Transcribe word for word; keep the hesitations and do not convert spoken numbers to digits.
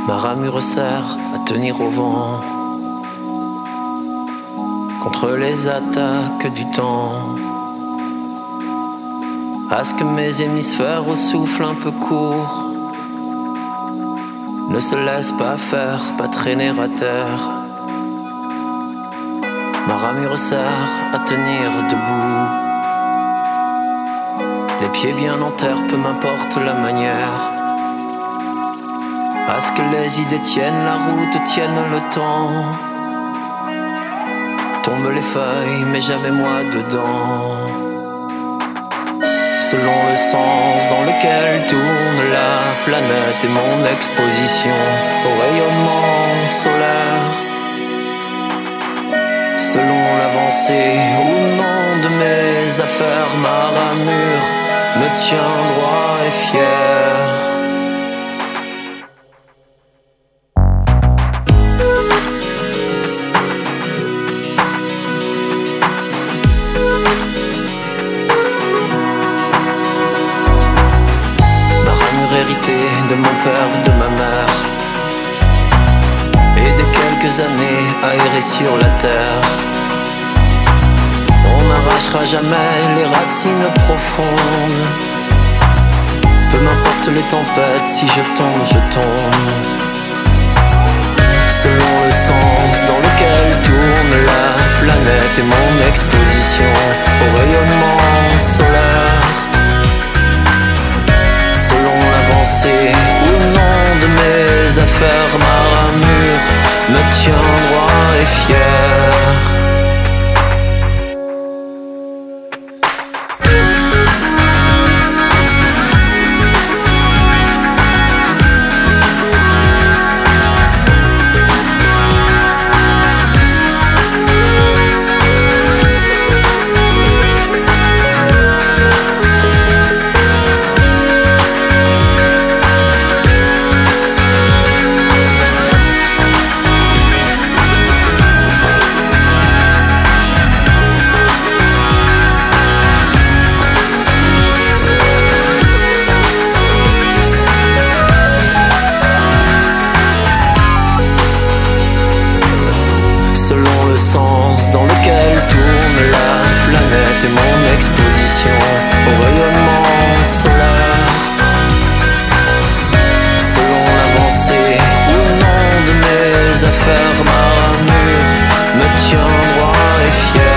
Ma ramure sert à tenir au vent contre les attaques du temps, à ce que mes hémisphères au souffle un peu court ne se laissent pas faire, pas traîner à terre. Ma ramure sert à tenir debout, les pieds bien en terre, peu m'importe la manière, à ce que les idées tiennent la route, tiennent le temps. Tombent les feuilles, mais jamais moi dedans. Selon le sens dans lequel tourne la planète et mon exposition au rayonnement solaire. Selon l'avancée ou non de mes affaires, ma ramure me tient droit et fier. De mon père, de ma mère, et des quelques années aérées sur la terre. On n'arrachera jamais les racines profondes, peu m'importe les tempêtes, si je tombe, je tombe. Selon le sens dans lequel tourne la planète et mon exposition au rayonnement solaire. Selon l'avancée ou non de mes affaires, ma ramure me tient droit et fier. Selon le sens dans lequel tourne la planète et mon exposition au rayonnement solaire. Selon l'avancée ou non de mes affaires, ma ramure me tient droit et fier.